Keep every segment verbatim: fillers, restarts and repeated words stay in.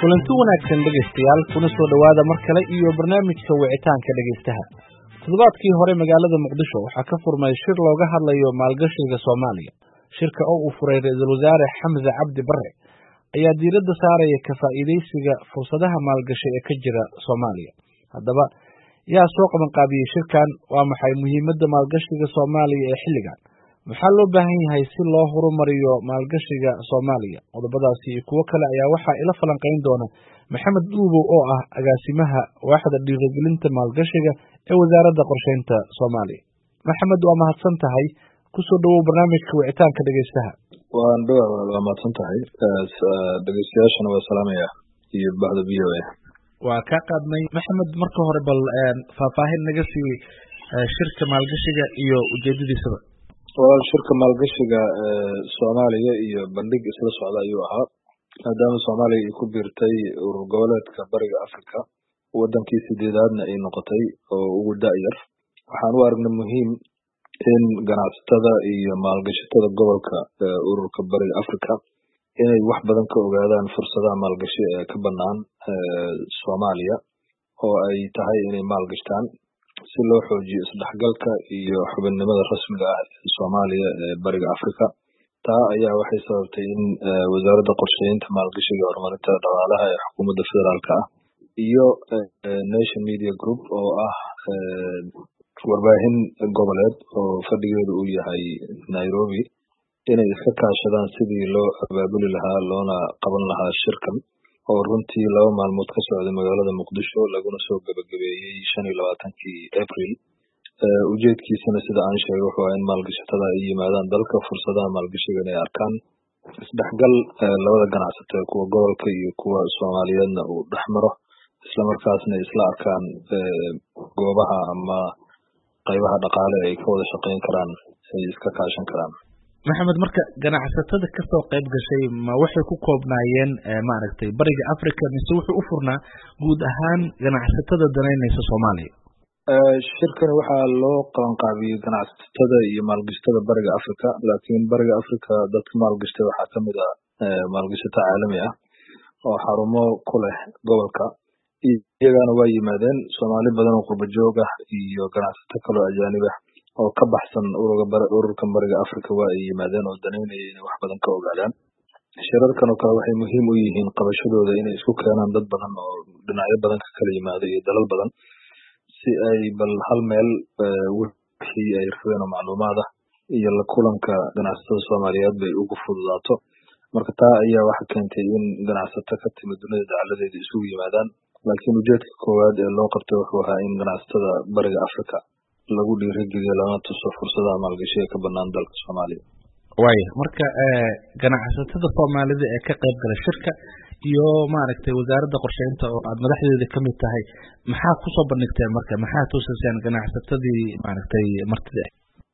kulanti wanaagsan dhegaystayaal kuna soo dhowaada mar kale iyo barnaamijka wicitaanka dhegaystaha. Toddobaadkii hore magaalada Muqdisho waxaa ka furmay shir looga hadlayo maalgashiga Soomaaliya. Shirka oo uu furay ra'iisul wasaare Xamza Cabdi Barre ayaa diiradda saaraya ka faa'iidaysiga fursadaha maalgashi ee ka jira Soomaaliya. Haddaba, yaa soo qaban qaabiyey shirkan? Waa maxay muhiimadda maalgashiga Soomaaliya ee xilligan? Maxaa loo baahan yahay si loo horumariyo maalgashiga Soomaaliya? Qodobadaasi iyo kuwo kale ayaa waxaa ila falanqayn doona Maxamed Duubow oo ah agaasimaha waaxda dhiirigelinta maalgashiga ee wasaaradda qorsheynta Soomaaliya. Maxamed, waa mahadsan tahay. Ku soo dhawow barnaamijka wicitaanka dhegaystaha. waan dhawaad waa mahadsan tahay dhegaystayaashana waa salaamaya iyo bahda v o a. waa ka qaadnay Maxamed, marka hore bal faahfaahin naga sii shirka maalgashiga iyo ujeedadiisaba. walaal shirka maalgashiga Soomaaliya iyo bandhig isla socda ayuu ahaa, maadaama Soomaaliya ay ku biirtay urur goboleedka Bariga Afrika, wadankii sideedaadna ay noqotay oo ugu da'yar. waxaan u aragnay muhiim in ganacsatada iyo maalgashatada gobolka ururka Bariga Afrika inay wax badan ka ogaadaan fursadaha maalgashi ee ka bannaan Soomaaliya, oo ay tahay inay maalgashtaan si loo xoojiyo isdhexgalka iyo xubinnimada rasmiga ah ee Soomaaliya ee Bariga Afrika. taa ayaa waxay sababtay in wasaaradda qorsheynta maalgashiga horumarinta dhaqaalaha ee xukuumadda federaalka ah iyo Nation Media Group oo ah warbaahin goboleed oo fadhigeedu uu yahay Nairobi inay iska kaashadaan sidii loo abaabuli lahaa loona qaban lahaa shirkan oo runtii laba maalmood ka socday magaalada Muqdisho laguna soo gabagabeeyey shan iyo labaatankii April. ujeedkiisana sida aan sheegay wuxuu ahaa in maalgashatada ay yimaadaan dalka, fursadaha maalgashiga inay arkaan, isdhexgal labada ganacsato ee kuwa gobolka iyo kuwa Soomaaliyeedna uu dhex maro, isla markaasna isla arkaan goobaha ama qaybaha dhaqaale ay ka wada shaqayn karaan, ay iska kaashan karaan. Maxamed, marka ganacsatada ka soo qayb gashay ma waxay ku koobnaayeen maaragtay Bariga Afrika mise wuxuu u furnaa guud ahaan ganacsatada danaynaysa Soomaaliya? shirkani waxaa loo qabanqaabiyey ganacsatada iyo maalgashatada Bariga Afrika, laakiin Bariga Afrika dadka maalgashtay waxaa ka mid ah maalgashato caalami ah oo xarumo ku leh gobolka. iyagana waa yimaadeen Soomaali badan oo qurba joog ah iyo ganacsato kale oo ajaanib ah oo ka baxsan ururkan Bariga Afrika waa ay yimaadeen oo danaynaya inay wax badan ka ogaadaan. shirarkan oo kale waxay muhiim u yihiin qabashadooda inay isku keenaan dad badan oo dhinacyo badan ka kala yimaada iyo dalal badan, si ay bal hal meel wixii ay rabeen oo macluumaad ah iyo la kulanka ganacsatada Soomaaliyeed bay ugu fududaato. marka taa ayaa waxa keentay in ganacsato ka timid dunida dacaladeeda isugu yimaadaan, laakiin ujeedka koowaad ee loo qabtay wuxuu ahaa in ganacsatada Bariga Afrika lagu dhiirigeliyo lana tuso fursadaha maalgashi ee ka bannaan dalka Soomaaliya. waaya marka ganacsatada Soomaalida ee ka qayb gala shirka iyo maaragtay wasaaradda qorsheynta oo aad madaxdeeda ka mid tahay, maxaa ku soo bandhigteen marka? maxaa tusayeen ganacsatadii maaragtay martida?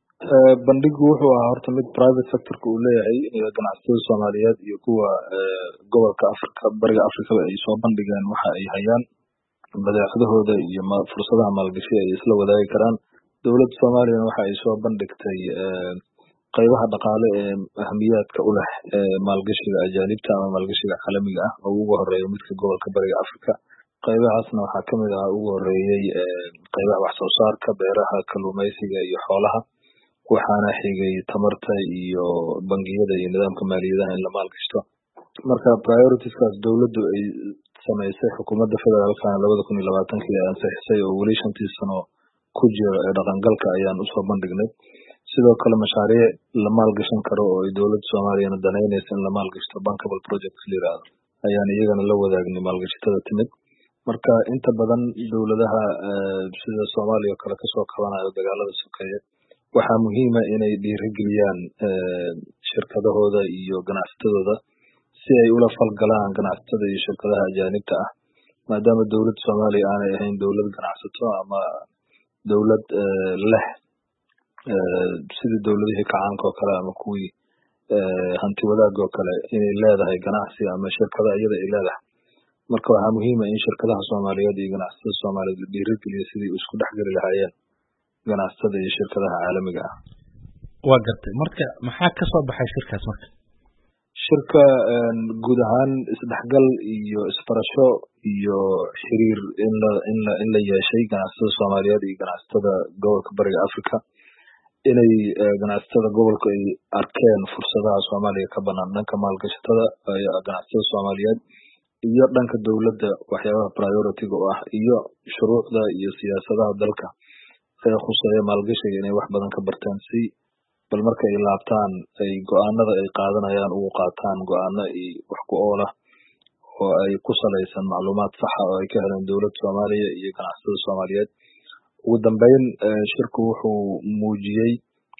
bandhigu wuxuu ahaa horta mid private sectorka uu leeyahay, ganacsatada Soomaaliyeed iyo kuwa gobolka Afrika Bariga Afrika ay soo bandhigeen waxa ay hayaan, badeecadahooda iyo fursadaha maalgashi ay isla wadaagi karaan. dowladda Soomaaliya waxa ay soo bandhigtay qaybaha dhaqaale ee ahamiyaadka u leh maalgashiga ajaanibta ama maalgashiga caalamiga ah oo ugu horeeya midka gobolka Bariga Afrika. qaybahaasna waxaa ka mid ah ugu horeeyey qaybaha wax soo saarka, beeraha, kalluumaysiga iyo xoolaha, waxaana xigay tamarta iyo bangiyada iyo nidaamka maaliyadaha in la maalgashto. marka prioritieskaaas dowladdu ay samaysay xukuumadda federaalka labada kun iyo labaatankii ay ansixisay oo weli shantii sano ku jira ee dhaqangalka ayaan usoo bandhignay. sidoo kale mashaariic la maalgashan karo oo ay dowladda Soomaaliyana danaynaysa in la maalgashto bankable projects la yiraahdo ayaan iyagana la wadaagnay maalgashatada timid. marka inta badan dowladaha sida Soomaaliya oo kale kasoo qabanayo dagaalada sokeeye waxaa muhiima inay dhiirigeliyaan shirkadahooda iyo ganacsatadooda si ay ula falgalaan ganacsatada iyo shirkadaha ajaanibta ah, maadaama dowladda Soomaaliya aanay ahayn dowlad ganacsato ama dowlad leh sidii dowladihii kacaanka oo kale ama kuwii hanti wadaagga oo kale inay leedahay ganacsi ama shirkada iyada ay leedahay. marka waxaa muhiima in shirkadaha Soomaaliyeed iyo ganacsatada Soomaaliyeed la dhiirigeliyo sidii isku dhexgeli lahaayeen ganacsatada iyo shirkadaha caalamiga ah. waa gartay. marka maxaa ka soo baxay shirkaas? marka shirka guud ahaan isdhexgal iyo isbarasho iyo xiriir in la in la in la yeeshay ganacsatada Soomaaliyeed iyo ganacsatada gobolka Bariga Afrika inay ganacsatada gobolka ay arkeen fursadaha Soomaaliya ka banaan dhanka maalgashatada ganacsatada Soomaaliyeed iyo dhanka dawladda waxyaabaha priority-ga u ah iyo shuruucda iyo siyaasadaha dalka ee khuseeya maalgashiga inay wax badan ka bartaan si bal marka ay laabtaan ay go'aanada ay qaadanayaan ugu qaataan go'aano ay wax ku ool ah oo ay ku salaysan macluumaad sax ah oo ay ka heleen dawladda Soomaaliya iyo ganacsatada Soomaaliyeed. ugu dambeyn shirku wuxuu muujiyey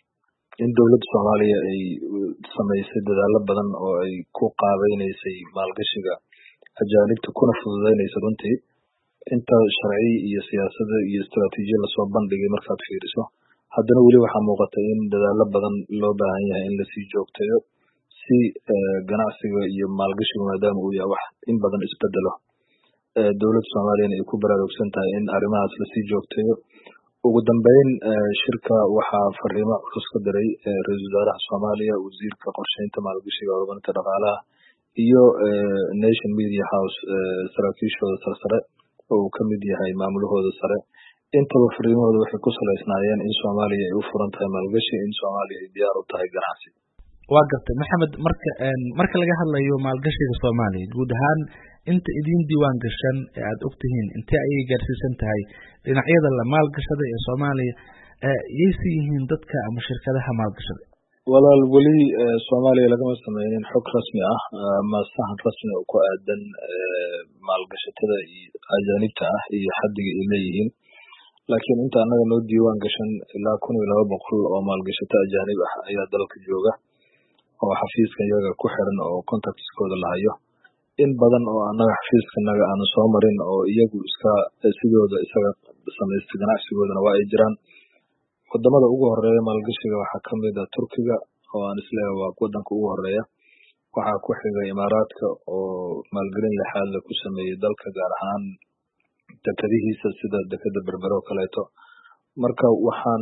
in dawladda Soomaaliya ay samaysay dadaalo badan oo ay ku qaabaynaysay maalgashiga ajaanibta kuna fududeynaysa runtii inta sharci iyo siyaasada iyo istaraatiijiyad lasoo bandhigay markaad fiiriso haddana weli waxaa muuqata in dadaalo badan loo baahan yahay in lasii joogteeyo si ganacsiga iyo maalgashiga maadaama uu yahay wax in badan isbedelo dawladda Soomaaliyana ay ku baraarugsan tahay in arrimahaas lasii joogteeyo. ugu dambeyn shirka waxaa fariimo culus ka diray ra-iisul wasaaraha Soomaaliya, wasiirka qorsheynta maalgashiga horumarinta dhaqaalaha iyo Nation Media House saraakiishooda sarsare oo uu ka mid yahay maamulahooda sare. intaba fariimahooda waxay ku salaysnaayeen in Soomaaliya ay u furan tahay maalgashi, in Soomaaliya ay diyaar u tahay ganacsi. waa gartay Maxamed, marka marka laga hadlayo maalgashiga Soomaaliya guud ahaan inta idin diiwaan gashan ee aad ogtihiin intee ayay gaarsiisan tahay dhinacyada la maalgashada ee Soomaaliya yeysi yihiin dadka ama shirkadaha maalgashada? walaal weli Soomaaliya lagama sameynin xog rasmi ah ama sahan rasmi oo ku aadan maalgashatada iyo ajaanibta ah iyo xaddiga ay leeyihiin, laakiin inta annaga noo diiwaan gashan ilaa kun iyo laba boqol oo maalgashato ajaanib ah ayaa dalka jooga oo xafiiska iyaga ku xiran oo contactskooda la hayo. in badan oo annaga xafiiskanaga aanu soo marin oo iyagu iska sidooda isaga samaysta ganacsigoodana waa ay jiraan. wadamada ugu horeeya maalgashiga waxaa ka mid ah Turkiga oo aan isleeyahay waa wadanka ugu horeeya, waxaa ku xiga Imaaraadka oo maalgelin lixaad la ku sameeyey dalka gaar ahaan dekadihiisa sida dekada Berbera oo kaleeto. marka waxaan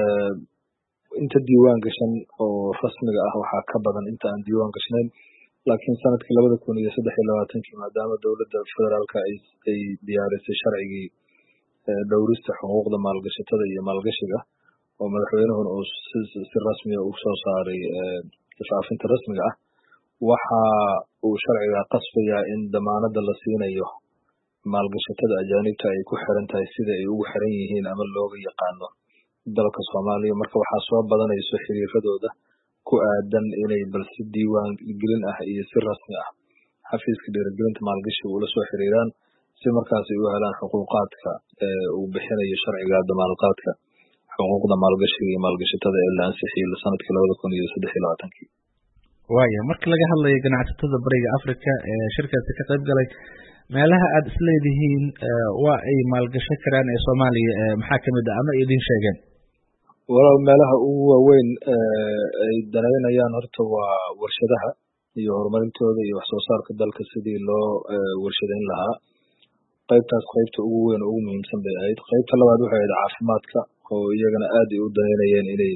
inta diiwaan gashan oo rasmiga ah waxaa ka badan inta aan diiwaan gashnayn, laakiin sanadkii labada kun iyo saddex iyo labaatankii maadaama dawladda federaalka ay ay diyaarisay sharcigii dhowrista xuquuqda maalgashatada iyo maalgashiga oo madaxweynuhuna uu si rasmi ah u soo saaray faafinta rasmiga ah, waxa uu sharciga qasbayaa in damaanada la siinayo maalgashatada ajaanibta ay ku xiran tahay sida ay ugu xiran yihiin ama looga yaqaano dalka Soomaaliya. marka waxaa soo badanayso xiriiradooda ku aadan inay bal si diiwaan gelin ah iyo si rasmi ah xafiiska dhiirigelinta maalgashiga ula soo xiriiraan si markaas ay u helaan xuquuqaadka uu bixinayo sharciga damaanadqaadka xuquuqda maalgashiga iyo maalgashatada ee la ansixiyey sanadkii labada kun iyo saddex iyo labaatankii. waaya marka laga hadlayo ganacsatada Bariga Afrika ee shirkaasi ka qayb galay, meelaha aad isleedihiin waa ay maalgashan karaan ee Soomaaliya maxaa kamid ah ama idin sheegeen? walaal meelaha ugu waaweyn ay danaynayaan horta waa warshadaha iyo horumarintooda iyo wax soo saarka dalka sidii loo warshadeyn lahaa. qaybtaas qaybta ugu weyn ugu muhiimsan bay ahayd. qaybta labaad waxay ahayd caafimaadka oo iyagana aad ay u danaynayeen inay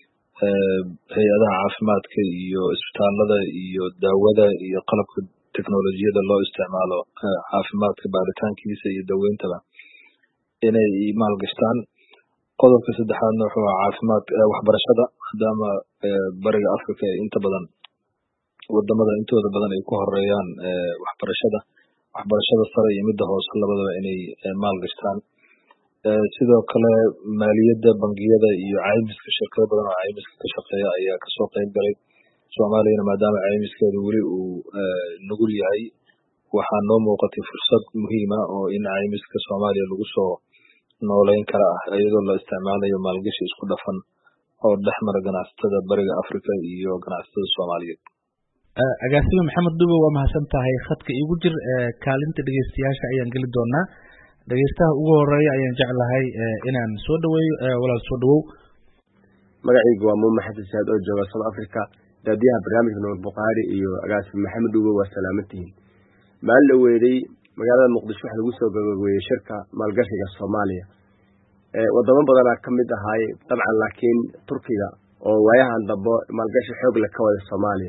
hay-adaha caafimaadka iyo isbitaalada iyo daawada iyo qalabka teknolojiyada loo isticmaalo caafimaadka baaritaankiisa iyo daweyntaba inay maalgashtaan. qodobka saddexaadna wuxuu ahaa caafimaad waxbarashada maadaama Bariga Afrika ay inta badan wadamada intooda badan ay ku horeeyaan waxbarashada waxbarashada sare iyo midda hoose labadaba inay maalgashtaan. sidoo kale maaliyadda bangiyada iyo caymiska shirkado badan oo caymiska ka shaqeeya ayaa kasoo qayb galay. Soomaaliyana maadaama caymiskeedu weli uu nugul yahay waxaa noo muuqatay fursad muhiima oo in caymiska Soomaaliya lagu soo nooleyn kara ah iyadoo la isticmaalayo maalgashi isku dhafan oo dhexmara ganacsatada Bariga Afrika iyo ganacsatada Soomaaliyeed. agaasime Maxamed Dube waa mahadsan tahay. khadka igu jir kaalinta dhageystayaasha ayaan geli doonaa. dhageystaha ugu horeeya ayaan jeclahay inaan soo dhaweeyo. walaal soo dhawow. magacaygu waa Muumin Xasan Saad oo jooga South Africa. daadiyaha barnaamijka Nuur Buqaari iyo agaasime Maxamed Dube waa salaamantihiin. maalin la weeday magaalada Muqdisho waxa lagu soo gabagabeeyay shirka maalgashiga Soomaaliya. ee wadamo badan ka mid ahay dabcan laakiin Turkiga oo waayahan dambe maalgashi xoog leh ka wada Soomaaliya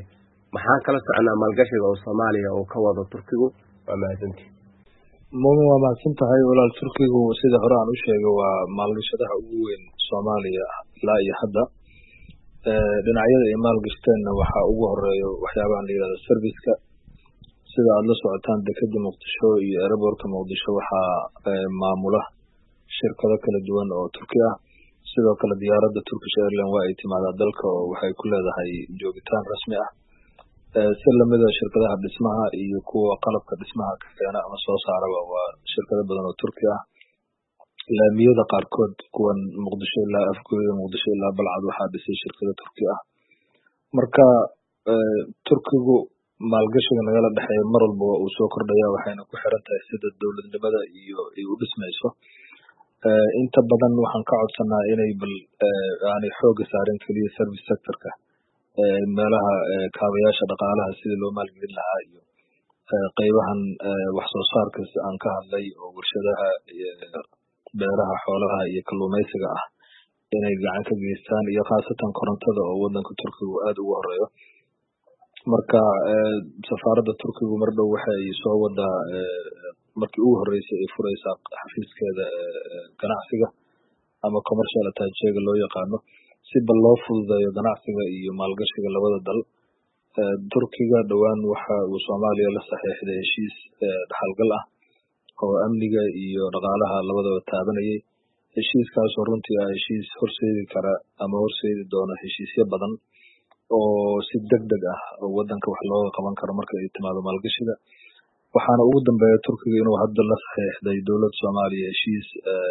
maxaan kala soconaa maalgashiga oo Soomaaliya oo ka wado Turkigu? Waa mahadsantihiin. Muumin, waa mahadsan tahay walaal. Turkigu sida hore aan u sheegay waa maalgashadaha ugu weyn Soomaaliya ilaa iyo hadda. dhinacyada ay maalgashteen waxaa ugu horeeyo waxyaabaha la yiraahdo serviceka. sida aad la socotaan dekedda Muqdisho iyo airportka Muqdisho waxaa maamula shirkado kala duwan oo Turki ah. sidoo kale diyaaradda Turkish Airlines waa ay timaadaa dalka oo waxay ku leedahay joogitaan rasmi ah. si lamida shirkadaha dhismaha iyo kuwa qalabka dhismaha ka keena ama soo saaraba waa shirkado badan oo Turki ah. laamiyada qaarkood kuwan Muqdisho ilaa Afgooye, Muqdisho ilaa Balcad waxaa dhisay shirkado Turki ah. marka Turkigu maalgashiga nagala dhexeeya mar walba waa uu soo kordhaya, waxayna ku xiran tahay sida dowladnimada iyo ay u dhismayso. inta badan waxaan ka codsanaa inay bal aanay xooga saarin keliya service sectorka, meelaha kaabayaasha dhaqaalaha sidii loo maalgelin lahaa iyo qaybahan wax soo saarka aan ka hadlay oo warshadaha beeraha, xoolaha iyo kalluumaysiga ah inay gacan ka geystaan, iyo khaasatan korontada oo wadanka Turkigu aad ugu horeeyo. marka safaaradda Turkigu mar dhow waxay soo wadaa markii ugu horeysay ay fureysaa xafiiskeeda ganacsiga ama commercial attaché-ga loo yaqaano, si bal loo fududeeyo ganacsiga iyo maalgashiga labada dal. Turkiga dhowaan waxa uu Soomaaliya la saxiixday heshiis dhaxalgal ah oo amniga iyo dhaqaalaha labadaba taabanayay. heshiiskaas oo runtii ah heshiis horseedi kara ama horseedi doona heshiisyo badan oo si degdeg ah oo wadanka wax looga qaban karo marka ay timaado maalgashiga. waxaana ugu dambeeya Turkiga inuu hadda la saxiixday dowladda Soomaaliya heshiis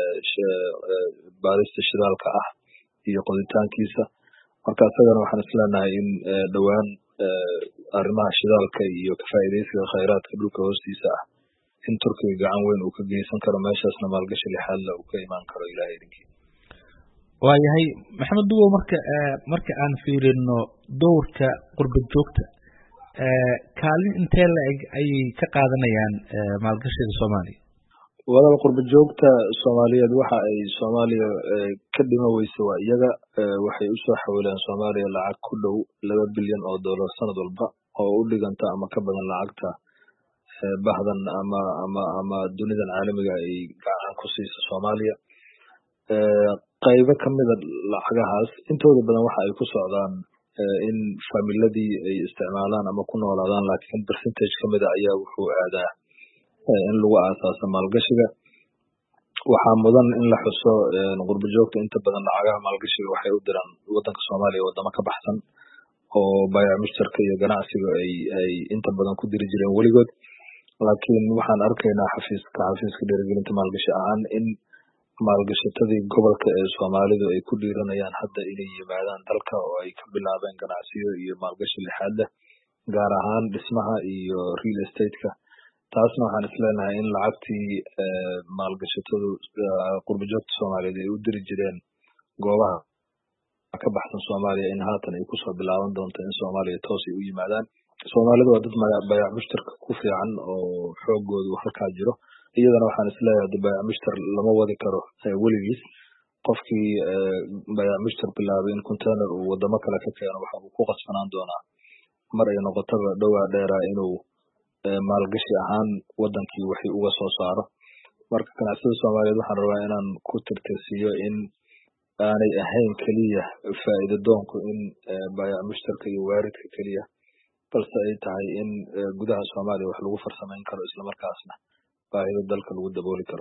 baarista shidaalka ah iyo qoditaankiisa. marka isagana waxaan isleenahay in dhowaan arrimaha shidaalka iyo ka faa'iidaysiga khayraadka dhulka hoostiisa ah in Turkiga gacan weyn uu ka geysan karo, meeshaasna maalgashi lixaad leh uu ka imaan karo ilaahay idinkii. waayahay Maxamed Duwow, marka marka aan fiirino dowrka qurba joogta kaalin intee la-eg ayay ka qaadanayaan maalgashiga Soomaaliya? walaal, qurba joogta Soomaaliyeed waxa ay Soomaaliya ka dhima weyso waa iyaga. waxay usoo xawileen Soomaaliya lacag ku dhow laba bilyan oo dollar sanad walba oo u dhiganta ama ka badan lacagta bahdan ama ama ama dunidan caalamiga ay gacan ku siiso Soomaaliya. qaybo kamida lacagahaas intooda badan waxa ay ku socdaan in familiadii ay isticmaalaan ama ku noolaadaan, laakiin percentage kamid a ayaa wuxuu aadaa in lagu aasaaso maalgashiga. waxaa mudan in la xuso qurba joogta inta badan lacagaha maalgashiga waxay u diraan wadanka Soomaaliya wadamo ka baxsan oo baayac mushtarka iyo ganacsiga ay ay inta badan ku diri jireen weligood. laakiin waxaan arkaynaa xafiiska xafiiska dhiirigelinta maalgashi ahaan in maalgashatadii gobolka ee Soomaalidu ay ku dhiiranayaan hadda inay yimaadaan dalka oo ay ka bilaabeen ganacsiyo iyo maalgashi lixaad leh, gaar ahaan dhismaha iyo real estate-ka. taasna waxaan isleenahay in lacagtii maalgashatadu qurba joogta Soomaaliyeed ay u diri jireen goobaha ka baxsan Soomaaliya in haatan ay kusoo bilaaban doonto in Soomaaliya toos ay u yimaadaan. Soomaalidu waa dad baayac mushtarka ku fiican oo xoogoodu halkaa jiro. iyadana waxaan isleeyahay baayac mushtar lama wadi karo weligiis. qofkii baayac mushtar bilaabay in container uu wadamo kale ka keeno waxa uu ku qasbanaan doonaa mar ay noqotaba dhowaa dheeraa inuu maalgashi ahaan wadankii wixii uga soo saaro. marka ganacsiyada Soomaaliyeed waxaan rabaa inaan ku tirtirsiiyo in aanay ahayn keliya faa'iido doonku in baayac mushtarka iyo waaridka keliya, balse ay tahay in gudaha Soomaaliya wax lagu farsamayn karo isla markaasna baahida dalka lagu dabooli karo.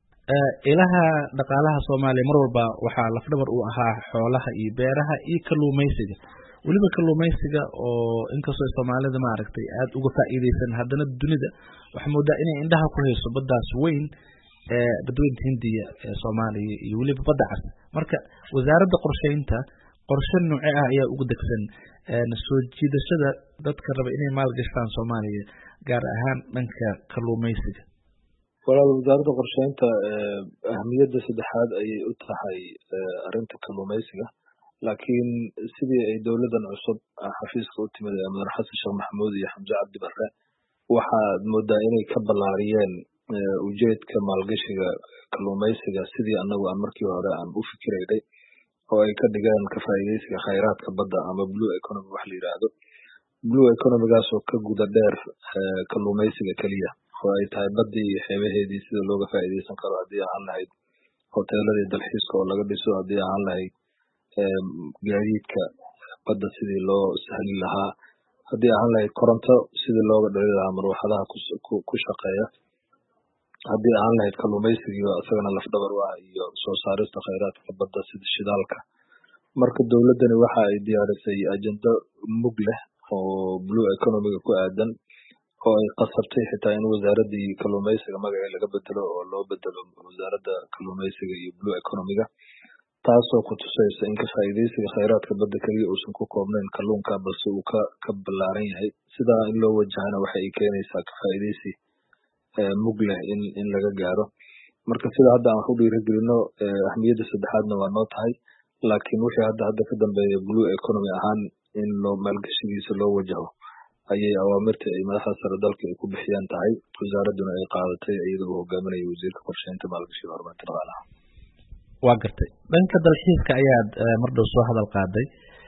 ilaha dhaqaalaha Soomaaliya mar walba waxaa lafdhabar u ahaa xoolaha iyo beeraha iyo kalluumaysiga. weliba kalluumaysiga oo inkastoo Soomaalida ma aragtay aad uga faa'iideysan, haddana dunida waxa moodaa inay indhaha ku hayso baddaas weyn ee badweynta Hindiya ee Soomaaliya iyo weliba badda cas. marka wasaaradda qorsheynta qorshe nooce ah ayaa ugu degsan soo jiidashada dadka raba inay maalgashadaan Soomaaliya gaar ahaan dhanka kalluumaysiga? walaal, wasaaradda qorsheynta ahmiyadda saddexaad ayay u tahay arrinta kalluumaysiga, laakiin sidii ay dowladan cusub xafiiska u timid ee Madaxweyne Xasan Sheekh Maxamuud iyo Xamse Cabdi Barre waxaad moodaa inay ka ballaariyeen ujeedka maalgashiga kalluumaysiga sidii annagu aan markii hore aan u fikiraynay, oo ay ka dhigeen ka faa'iidaysiga khayraadka badda ama blue economy wax la yiraahdo. blue economigaas oo ka guda dheer kalluumaysiga keliya oo ay tahay baddii iyo xeebaheedii sida looga faa'iidaysan karo haddii ahaan lahayd hoteeladii dalxiiska oo laga dhiso haddii ahaan lahayd gaadiidka badda sidii loo sahli lahaa haddii ahaan lahayd koronto sidii looga dhali lahaa marwaxadaha ku shaqeeya haddii ahaan lahayd kalluumaysigii oo isagana lafdhabar u ah iyo soo saarista khayraadka badda sida shidaalka marka dowladdani waxa ay diyaarisay ajendo mug leh oo blue economiga ku aadan oo ay qasabtay xitaa in wasaaradii kalluumaysiga magaceeda laga bedelo oo loo bedelo wasaaradda kalluumaysiga iyo blue economiga taasoo ku tusaysa in ka faa'iidaysiga khayraadka badda keliya uusan ku koobnayn kalluunka balse uu ka ka ballaaran yahay sidaa in loo wajahana waxa ay keenaysaa ka faa'iidaysi mug leh in in laga gaaro marka sida hadda aan wax u dhiirigelino ahmiyadda saddexaadna waa noo tahay laakiin wixii hadda hadda ka dambeeya blue economy ahaan in loo maalgashigiisa loo wajaho ayay awaamirta ay madaxda sare dalka ay ku bixiyaan tahay wasaaradduna ay qaadatay iyada uu hogaaminaya wasiirka qorsheynta maalgashiga horumarinta dhaqaalaha waa gartay dhanka dalxiiska ayaad mar dhow soo hadal qaaday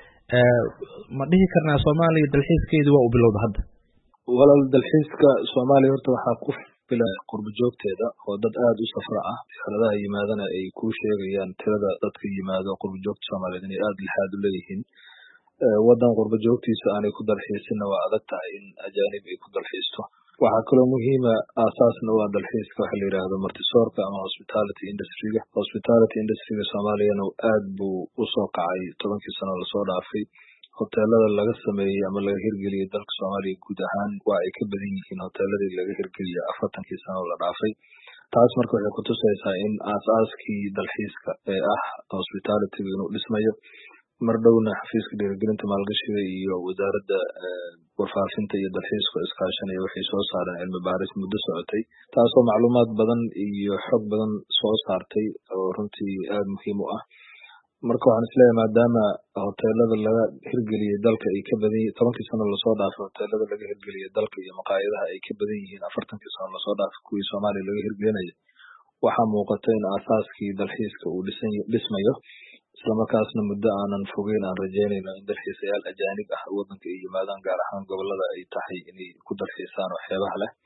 ma dhihi karnaa soomaaliya dalxiiskeedu waa u bilowda hadda walaal dalxiiska soomaaliya horta waxaa ku filan qurbo joogteeda oo dad aada u safra ah diyaaradaha yimaadana ay ku sheegayaan tirada dadka yimaado qurbo joogta soomaaliyeed inay aada lixaad u leeyihiin waddan qurbo joogtiisa aanay ku dalxiisinna waa adag tahay in ajaanib ay ku dalxiisto waxaa kaloo muhiima aasaasna u ah dalxiiska waxa la yidhaahdo martisoorka ama hospitality industryga hospitality industryga soomaaliyana aada buu usoo kacay tobankii sano lasoo dhaafay hoteelada laga sameeyey ama laga hirgeliyey dalka soomaaliya guud ahaan waa ay ka badan yihiin hoteeladii laga hirgeliyey afartankii sano la dhaafay taas marka waxay kutusaysaa in aas-aaskii dalxiiska ee ah hospitalityga inuu dhismayo mar dhowna xafiiska dhiirigelinta maalgashiga iyo wasaaradda warfaafinta iyo dalxiiska iskaashanaya waxay soo saareen cilmi baaris muddo socotay taasoo macluumaad badan iyo xog badan soo saartay oo runtii aada muhiim u ah marka waxaan isleeyahay maadaama hoteelada laga hirgeliyey dalka ay ka badan yihiin tobankii sano lasoo dhaafay hoteelada laga hirgeliyey dalka iyo maqaayadaha ay ka badan yihiin afartankii sano lasoo dhaafay kuwii soomaaliya laga hirgelinaya waxaa muuqata in aasaaskii dalxiiska uu dhisan dhismayo islamarkaasna muddo aanan fogeyn aan rajeynayno in dalxiisayaal ajaanib ah waddanka ay yimaadaan gaar ahaan gobolada ay tahay inay ku dalxiisaan oo xeebaha leh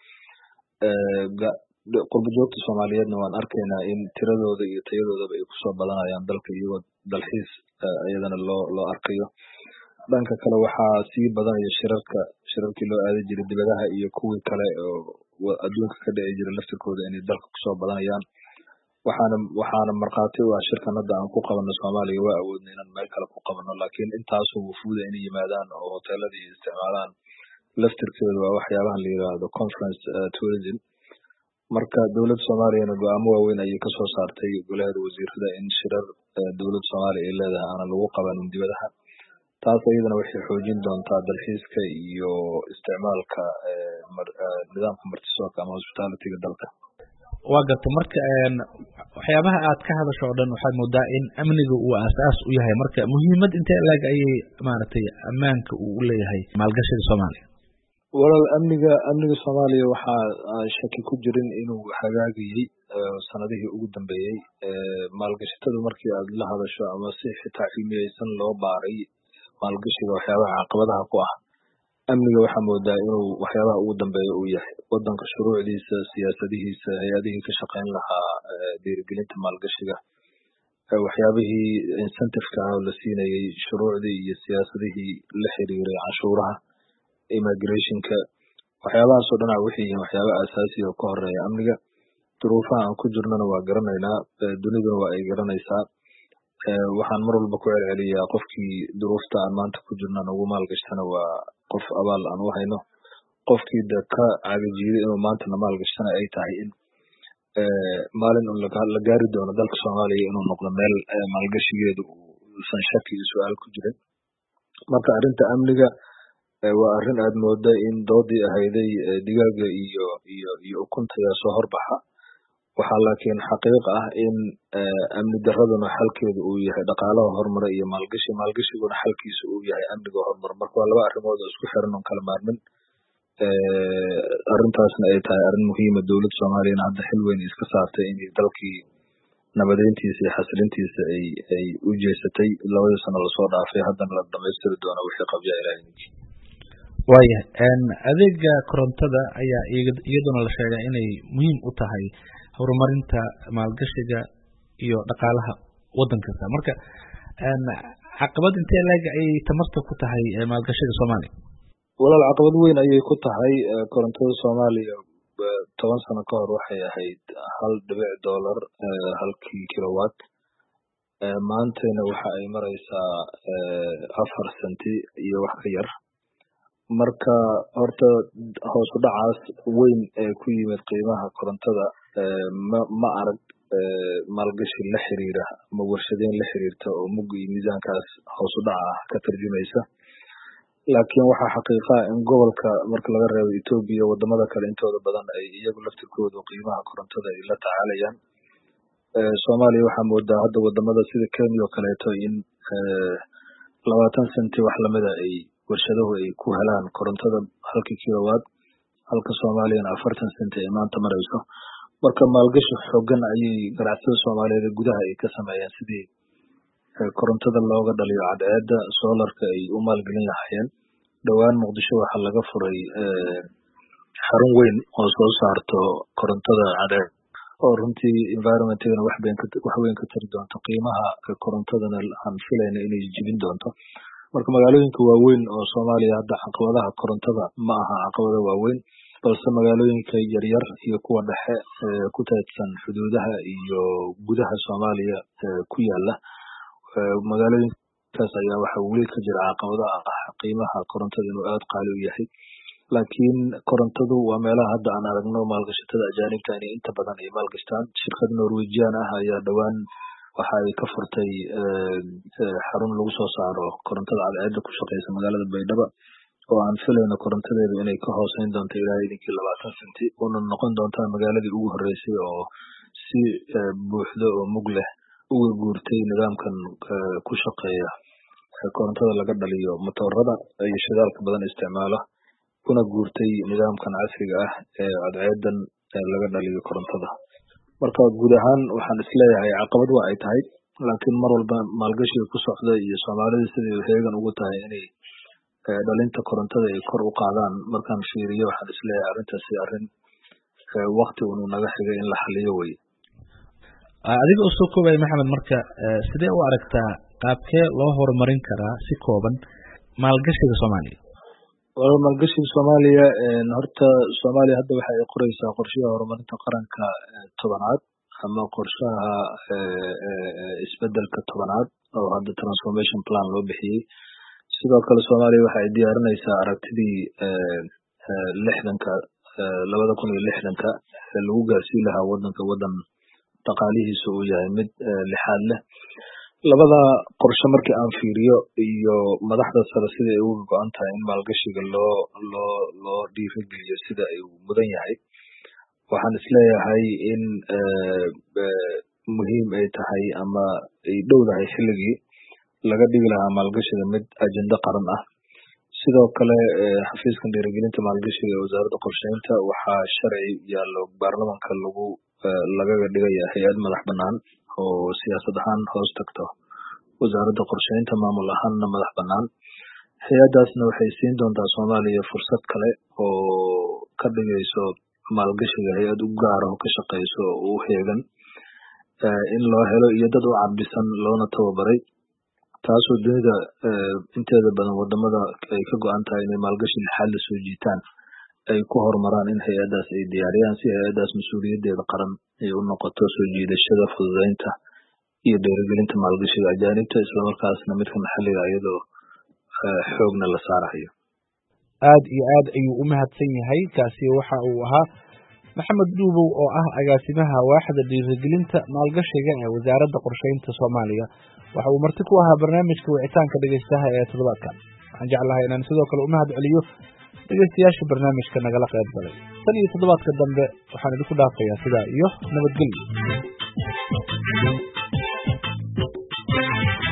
qurbo joogta soomaaliyeedna waan arkaynaa in tiradooda iyo tayadoodaba ay kusoo badanayaan dalka iyagoo dalxiis iyadana loo loo arkayo dhanka kale waxaa sii badanaya shirarka shirarkii loo aadi jiray dibadaha iyo kuwii kale oo adduunka ka dhici jiray laftirkooda inay dalka kusoo badanayaan waxaana waxaana markhaati u ah shirkan hadda aan ku qabanno soomaaliya waa awoodna inaan meel kale ku qabanno laakiin intaasoo wufuuda inay yimaadaan oo hoteeladii isticmaalaan laftirkeedu waa waxyaabahan la yidhaahdo conference tourism marka dowladda soomaaliyana go-aamo waaweyn ayay kasoo saartay golaheeda wasiirada in shirar dowladda soomaaliya ay leedahay aanan lagu qabanin dibadaha taas iyadana waxay xoojin doontaa dalxiiska iyo isticmaalka nidaamka martisoorka ama hospitalityga dalka waa garta marka waxyaabaha aad ka hadasho o dhan waxaad moodaa in amniga uu aasaas u yahay marka muhiimad intee laeg ayay maaragtay ammaanka uu u leeyahay maalgashiga soomaaliya walaal amniga amniga soomaaliya waxaa shaki ku jirin inuu hagaagayey sanadihii ugu dambeeyey maalgashatadu markii aad la hadasho ama si xitaa cilmiyeysan loo baaray maalgashiga waxyaabaha caqabadaha ku ah amniga waxaa moodaa inuu waxyaabaha ugu dambeeya uu yahay waddanka shuruucdiisa siyaasadihiisa hay-adihii ka shaqeyn lahaa dhiirigelinta maalgashiga waxyaabihii incentiveka ah oo la siinayey shuruucdii iyo siyaasadihii la xiriiray canshuuraha immigrationka waxyaabahaasoo dhan a waxay yihiin waxyaaba aasaasiya oo ka horeeya amniga duruufaha aan ku jirnana waa garanaynaa duniduna waa ay garanaysaa waxaan mar walba ku celceliyaa qofkii duruufta aan maanta ku jirnaan ugu maalgashtana waa qof abaal aan u hayno qofkii de ka cagajiiday inuu maantana maalgashtana ay tahay in maalin un la gaari doono dalka soomaaliya inuu noqdo meel maalgashigeedu uusan shaki iyo su-aal ku jirin marka arrinta amniga waa arrin aad mooda in doodii ahayday digaaga iyo iyo iyo ukuntayaa soo horbaxa waxaa laakiin xaqiiq ah in amni daraduna xalkeedu uu yahay dhaqaalaha horumara iyo maalgashi maalgashiguna xalkiisa uu yahay amniga horumar marka waa laba arrimood oo isku xiran oon kala maarmin arrintaasna ay tahay arrin muhiima dowladda soomaaliyana hadda xil weyn iska saartay inay dalkii nabadeyntiisa iyo xasilintiisa ay ay u jeesatay labadii sano lasoo dhaafay haddana la dhamaystiri doono wixii qabyaa ilaahay waayahay adeega korontada ayaa iyaduna la sheegaa inay muhiim u tahay horumarinta maalgashiga iyo dhaqaalaha waddan kasta marka caqabad intee leeg ayay tamarta ku tahay maalgashiga Soomaaliya? walaal caqabad weyn ayay ku tahay korontada Soomaaliya toban sano ka hor waxay ahayd hal dhibic dollar halkii kilowatt maantana waxa ay maraysaa afar senti iyo wax ka yar marka horta hoos u dhacaas weyn ee ku yimid qiimaha korontada ma ma arag maalgashi la xiriira ama warshadeyn la xiriirta oo mug iyo miisaankaas hoos u dhaca ka tarjumaysa laakiin waxaa xaqiiqa in gobolka marka laga reebo Ethiopia wadamada kale intooda badan ay iyagu laftirkooda qiimaha korontada ay la tacaalayaan Soomaaliya waxaa moodaa hadda wadamada sida Kenya oo kaleeto in labaatan senti wax lamida ay warshaduhu ay ku helaan korontada halkii kilowatt halka Soomaaliyana afartan senti ay maanta marayso marka maalgashi xooggan ayay ganacsatada Soomaaliyeed gudaha ay ka sameeyeen sidii korontada looga dhaliyo cadceedda solarka ay u maalgelin lahaayeen dhawaan Muqdisho waxaa laga furay xarun weyn oo soo saarto korontada cadceed oo runtii environmentigana wax weyn ka wax weyn ka tari doonto qiimaha korontadana aan filayna inay jibin doonto marka magaalooyinka waaweyn oo Soomaaliya hadda caqabadaha korontada ma aha caqabado waaweyn balse magaalooyinka yaryar iyo kuwa dhexe ku taadsan xuduudaha iyo gudaha Soomaaliya ku yaala magaalooyinkaas ayaa waxa weli ka jira caqabado ah qiimaha korontada inuu aad qaali u yahay laakiin korontadu waa meelaha hadda aan aragno maalgashatada ajaanibta inay inta badan ay maalgashtaan shirkad Norwegian ah ayaa dhawaan waxa ay ka furtay xarun lagu soo saaro korontada cadceedda ku shaqeysa magaalada Baydhabo oo aan filayno korontadeedu inay ka hooseyn doonto ilaa idinkii labaatan senti oo noqon doonta magaaladii ugu horeysay oo si buuxda oo mug leh uga guurtay nidaamkan ku shaqeeya korontada laga dhaliyo matoorada ay shidaalka badan isticmaalo kuna guurtay nidaamkan casriga ah ee cadceedan laga dhaliyo korontada marka guud ahaan waxaan isleeyahay caqabad waa ay tahay laakiin mar walba maalgashiga ku socda iyo Soomaalida sidii heegan ugu tahay inay dhalinta korontada ay kor u qaadaan markaan fiiriyo waxaan isleeyahay arrintaasi arrin waqti uu naga xigay in la xaliyo way adiga oo soo koobay Maxamed marka sidee u aragtaa qaabkee loo horumarin karaa si kooban maalgashiga Soomaaliya wala maalgashiga Soomaaliya horta Soomaaliya hadda waxa ay qoraysaa qorshaha horumarinta qaranka tobanaad ama qorshaha isbedelka tobanaad oo hadda transformation plan loo bixiyay sidoo kale Soomaaliya waxa ay diyaarinaysaa aragtidii lixdanka labada kun iyo lixdanka lagu gaarsiin lahaa wadanka wadan dhaqaalihiisu uu yahay mid lixaad leh labada qorshe markii aan fiiriyo iyo madaxda sare sida ay uga go'an tahay in maalgashiga loo loo loo dhiirigeliyo sida ay mudan yahay waxaan isleeyahay in muhiim ay tahay ama ay dhowdahay xilligii laga dhigi lahaa maalgashiga mid ajenda qaran ah sidoo kale xafiiskan dhiirigelinta maalgashiga ee wasaaradda qorsheynta waxaa sharci yaallo baarlamaanka lagu lagaga dhigaya hay'ad madax bannaan oo siyaasad ahaan hoos tagto wasaaradda qorsheynta maamul ahaanna madax bannaan hay'adaasna waxay siin doontaa Soomaaliya fursad kale oo ka dhigayso maalgashiga hay'ad u gaar ah oo ka shaqeyso oo u heegan in loo helo iyo dad u cabisan loona tababaray taasoo dunida inteeda badan wadamada ay ka go'an tahay inay maalgashi xal la soo jiitaan ay ku horumaraan in hay'adaas ay diyaariyaan si hay'adaas mas'uuliyadeeda qaran ay u noqoto soo jiidashada fududeynta iyo dhiirigelinta maalgashiga ajaanibta isla markaasna midka maxalliga iyadoo xoogna la saarayo aad iyo aad ayuu u mahadsan yahay kaasi waxa uu ahaa Maxamed Duubow oo ah agaasimaha waaxda dhiirigelinta maalgashiga ee wasaaradda qorsheynta Soomaaliya waxa uu marti ku ahaa barnaamijka wicitaanka dhageystaha ee toddobaadkan waxaan jeclahay inaan sidoo kale u mahad celiyo dhageystayaasha barnaamijka nagala qayb galay tan iyo toddobaadka dambe waxaan idinku dhaafayaa sidaa iyo nabadgelyo